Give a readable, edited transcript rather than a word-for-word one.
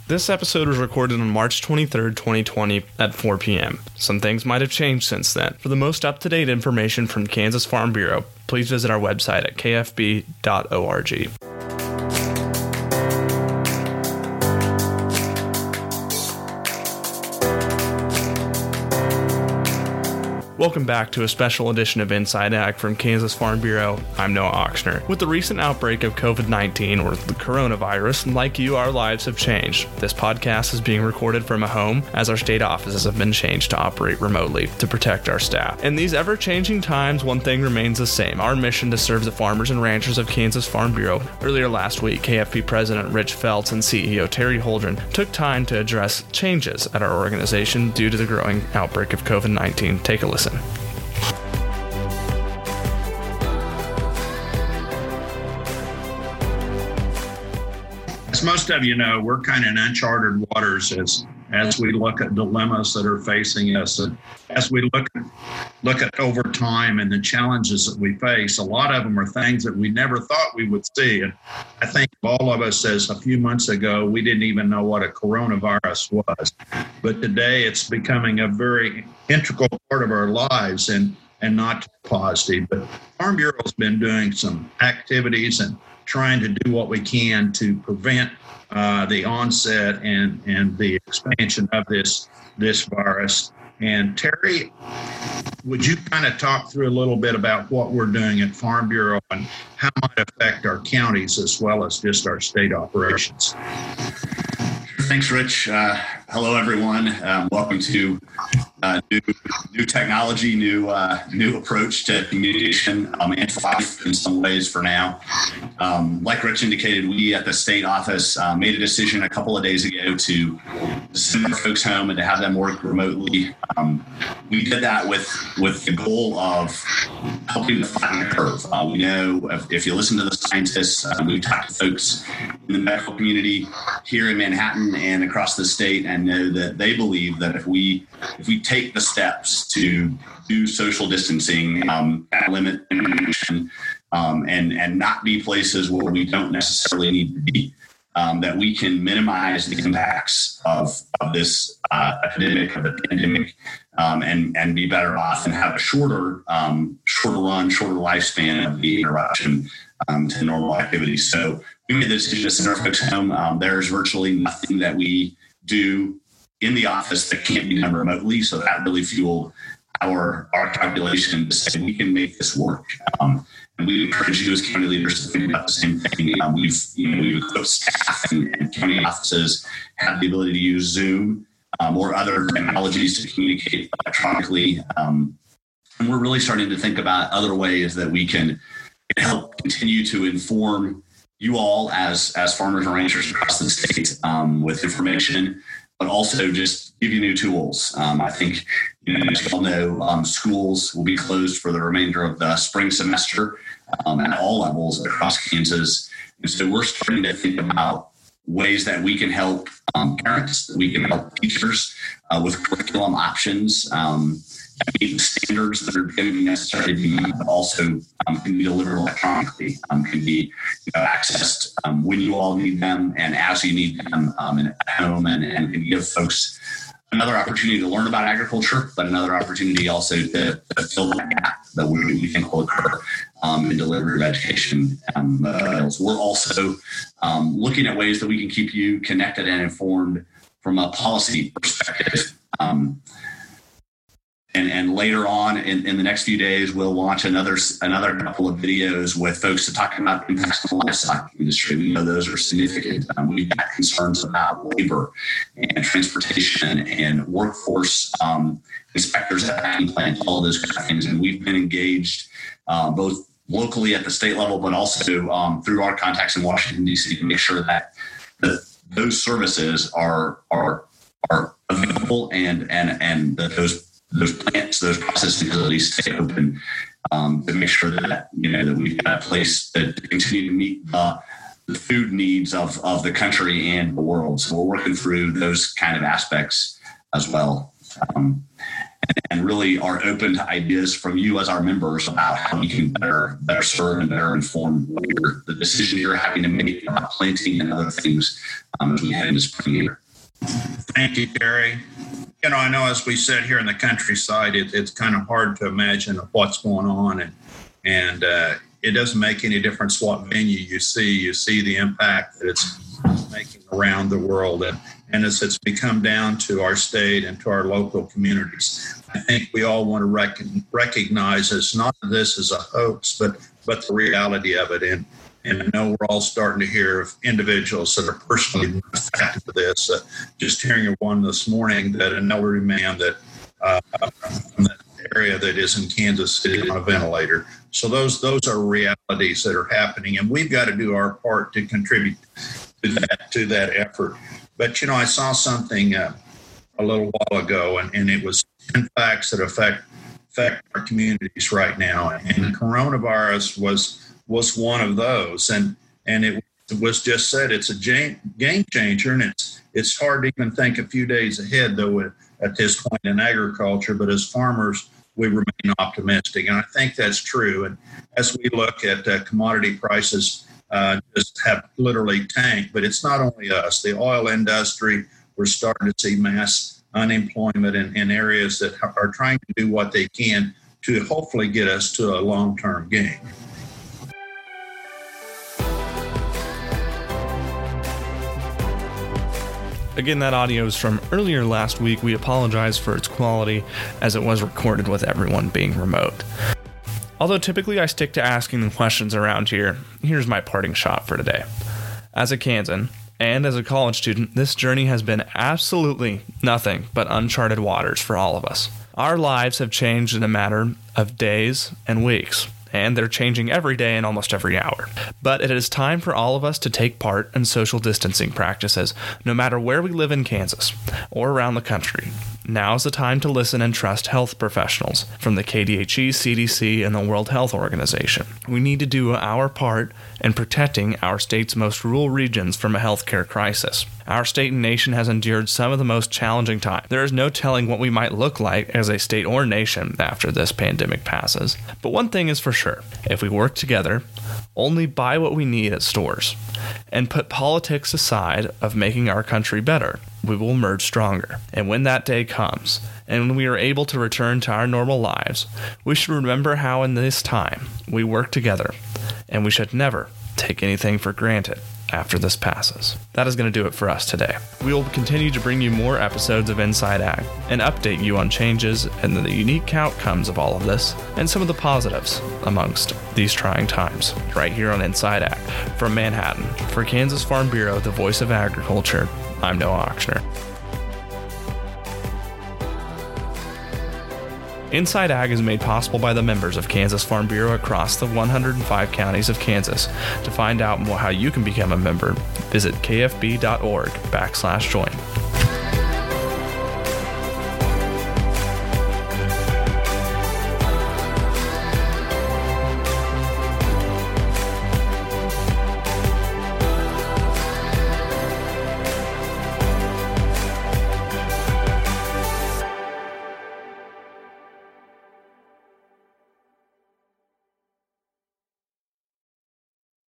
This episode was recorded on March 23rd, 2020 at 4 p.m. Some things might have changed since then. For the most up-to-date information from Kansas Farm Bureau, please visit our website at kfb.org. Welcome back to a special edition of Inside Ag from Kansas Farm Bureau. I'm Noah Ochsner. With the recent outbreak of COVID-19, or the coronavirus, like you, our lives have changed. This podcast is being recorded from a home, as our state offices have been changed to operate remotely to protect our staff. In these ever-changing times, one thing remains the same: our mission to serve the farmers and ranchers of Kansas Farm Bureau. Earlier last week, KFB President Rich Feltz and CEO Terry Holdren took time to address changes at our organization due to the growing outbreak of COVID-19. Take a listen. As most of you know, we're kind of in uncharted waters as we look at dilemmas that are facing us, and as we look at over time and the challenges that we face. A lot of them are things that we never thought we would see. And I think all of us, as a few months ago, we didn't even know what a coronavirus was. But today it's becoming a very integral part of our lives and not positive. But Farm Bureau has been doing some activities and trying to do what we can to prevent the onset and the expansion of this virus. And Terry, would you kind of talk through a little bit about what we're doing at Farm Bureau and how it might affect our counties as well as just our state operations? Thanks, Rich. Hello, everyone. Welcome to new technology, new approach to communication and life in some ways for now. Like Rich indicated, we at the state office made a decision a couple of days ago to send our folks home and to have them work remotely. We did that with the goal of helping to flatten the curve. We know if you listen to the scientists, we've talked to folks in the medical community here in Manhattan and across the state, and know that they believe that if we take the steps to do social distancing, limit interaction, and not be places where we don't necessarily need to be, that we can minimize the impacts of this epidemic, of the pandemic, and be better off and have a shorter lifespan of the interruption to normal activities. So we made the decision to send our folks home. There's virtually nothing that we do in the office that can't be done remotely. So that really fueled our calculation to say we can make this work. And we encourage you as county leaders to think about the same thing. We've equipped staff and county offices have the ability to use Zoom or other technologies to communicate electronically. And we're really starting to think about other ways that we can help continue to inform you all as farmers and ranchers across the state with information, but also just give you new tools. I think, as you all know, schools will be closed for the remainder of the spring semester at all levels across Kansas. And so we're starting to think about ways that we can help parents, that we can help teachers with curriculum options, meet the standards that are going to be necessary to be met, but also can be delivered electronically, can be accessed when you all need them and as you need them at home, and can give folks another opportunity to learn about agriculture, but another opportunity also to fill that gap that we think will occur in delivery of education. We're also looking at ways that we can keep you connected and informed from a policy perspective. And later on in the next few days, we'll launch another couple of videos with folks to talk about impacts on the livestock industry. We know those are significant. We've got concerns about labor and transportation and workforce, inspectors at packing plants, all those kind of things. And we've been engaged both locally at the state level, but also through our contacts in Washington, D.C. to make sure that those services are available and that those plants, those processing facilities stay open to make sure that that we've got a place that continue to meet the food needs of the country and the world. So we're working through those kind of aspects as well. And and really are open to ideas from you as our members about how we can better serve and better inform the decision you're having to make about planting and other things as we head into spring year. Thank you, Gary. I know as we sit here in the countryside, it's kind of hard to imagine what's going on, and it doesn't make any difference what venue you see. You see the impact that it's making around the world, and as it's become down to our state and to our local communities, I think we all want to recognize it's not this as a hoax, but the reality of it. And I know we're all starting to hear of individuals that are personally affected by this. Just hearing of one this morning, that an elderly man that from that area that is in Kansas City on a ventilator. So those are realities that are happening, and we've got to do our part to contribute to that effort. But I saw something a little while ago, and it was 10 facts that affect our communities right now, and coronavirus was one of those, and it was just said it's a game changer, and it's hard to even think a few days ahead though at this point in agriculture. But as farmers, we remain optimistic, and I think that's true. And as we look at commodity prices, just have literally tanked. But it's not only us; the oil industry. We're starting to see mass unemployment in areas that are trying to do what they can to hopefully get us to a long-term gain. Again, that audio is from earlier last week. We apologize for its quality as it was recorded with everyone being remote. Although typically I stick to asking the questions around here, here's my parting shot for today. As a Kansan and as a college student, this journey has been absolutely nothing but uncharted waters for all of us. Our lives have changed in a matter of days and weeks, and they're changing every day and almost every hour. But it is time for all of us to take part in social distancing practices, no matter where we live in Kansas or around the country. Now's the time to listen and trust health professionals from the KDHE, CDC, and the World Health Organization. We need to do our part in protecting our state's most rural regions from a healthcare crisis. Our state and nation has endured some of the most challenging times. There is no telling what we might look like as a state or nation after this pandemic passes. But one thing is for sure, if we work together, only buy what we need at stores, and put politics aside of making our country better, we will emerge stronger. And when that day comes, and when we are able to return to our normal lives, we should remember how in this time we work together, and we should never take anything for granted after this passes. That is going to do it for us today. We will continue to bring you more episodes of Inside Ag and update you on changes and the unique outcomes of all of this and some of the positives amongst these trying times right here on Inside Ag. From Manhattan, for Kansas Farm Bureau, the voice of agriculture, I'm Noah Ochsner. Inside Ag is made possible by the members of Kansas Farm Bureau across the 105 counties of Kansas. To find out how you can become a member, visit kfb.org/join.